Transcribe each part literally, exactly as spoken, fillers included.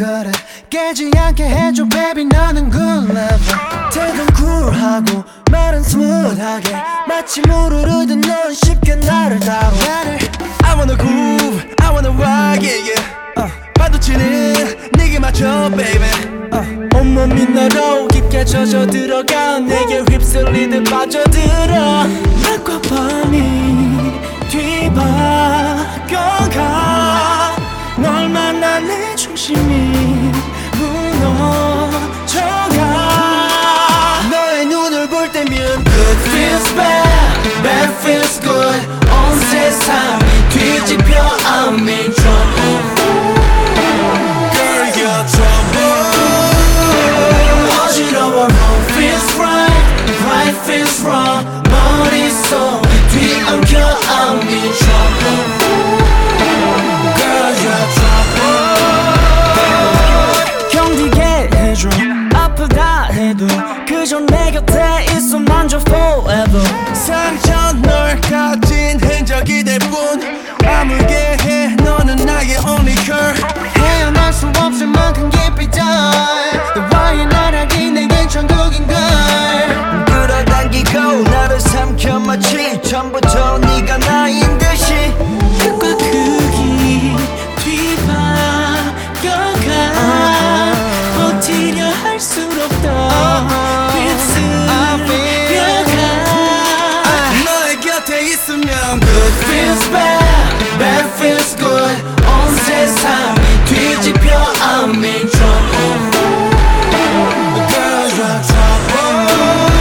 그래 깨지 않게 해줘 baby 너는 good lover 태도는 쿨하고 말은 스무드하게 마치 물을 흐르듯 넌 쉽게 나를 다뤄 I wanna groove, I wanna rock, yeah, yeah. uh, 파도치는 네게 맞춰, baby. uh, 온몸이 너로 깊게 젖어 들어가 내게 휩쓸리듯 빠져들어 낮과 밤이 뒤바뀌어가 널 만나 내 중심이 무너져가 너의 눈을 볼 때면 Good feels bad, bad feels good 온 세상이 뒤집혀 I'm in trouble Girl, you're trouble. 어지러워 Wrong feels right, right feels wrong 머릿속 뒤엉켜 I'm in trouble Girl, you're trouble 견디게 해줘 아프다 해도 그저 내 곁에 있어만 줘 forever 상처 널 가진 흔적이 될 뿐 아물게 해 너는 나의 only girl 헤어날 수 없을 만큼 깊이 dive 너와의 나락이 내겐 천국인걸 끌어당기고 나를 삼켜 마치 처음부터 네가 나인 듯이 끝과 크기 뒤바뀌어가 버티려 할수록 더 휩쓸려가 너의 곁에 있으면 Good feels bad, bad feels good 온 세상이 뒤집혀 I'm in trouble Girl, you're trouble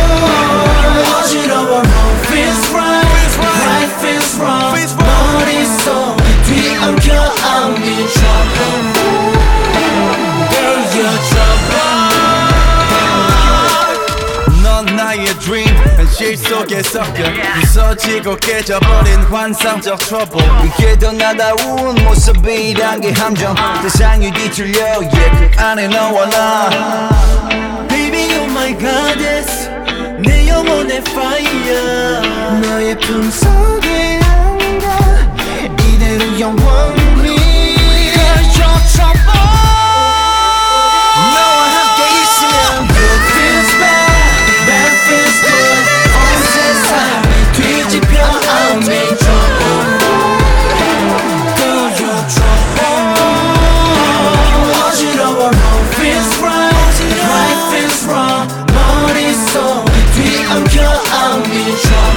어지러워 Wrong feels right, right feels wrong 머릿속 뒤엉켜 I'm in trouble Girl, you're trouble 넌 나의 dream 현실 속에 섞여 부서지고 깨져버린 환상적 trouble 이게 더 나다운 모습이란 게 함정 세상이 뒤틀려 yeah, 그 안에 너와 나 Baby you're my goddess 내 영혼의 fire 너의 품속에 안겨 이대로 영원히 Girl you're trouble 너와 함께 있으면 Good feels bad, bad feels good 온 세상이 뒤집혀 I'm in trouble Girl you're trouble 어지러워 Wrong feels right, right feels wrong 머릿속 뒤엉켜 I'm in trouble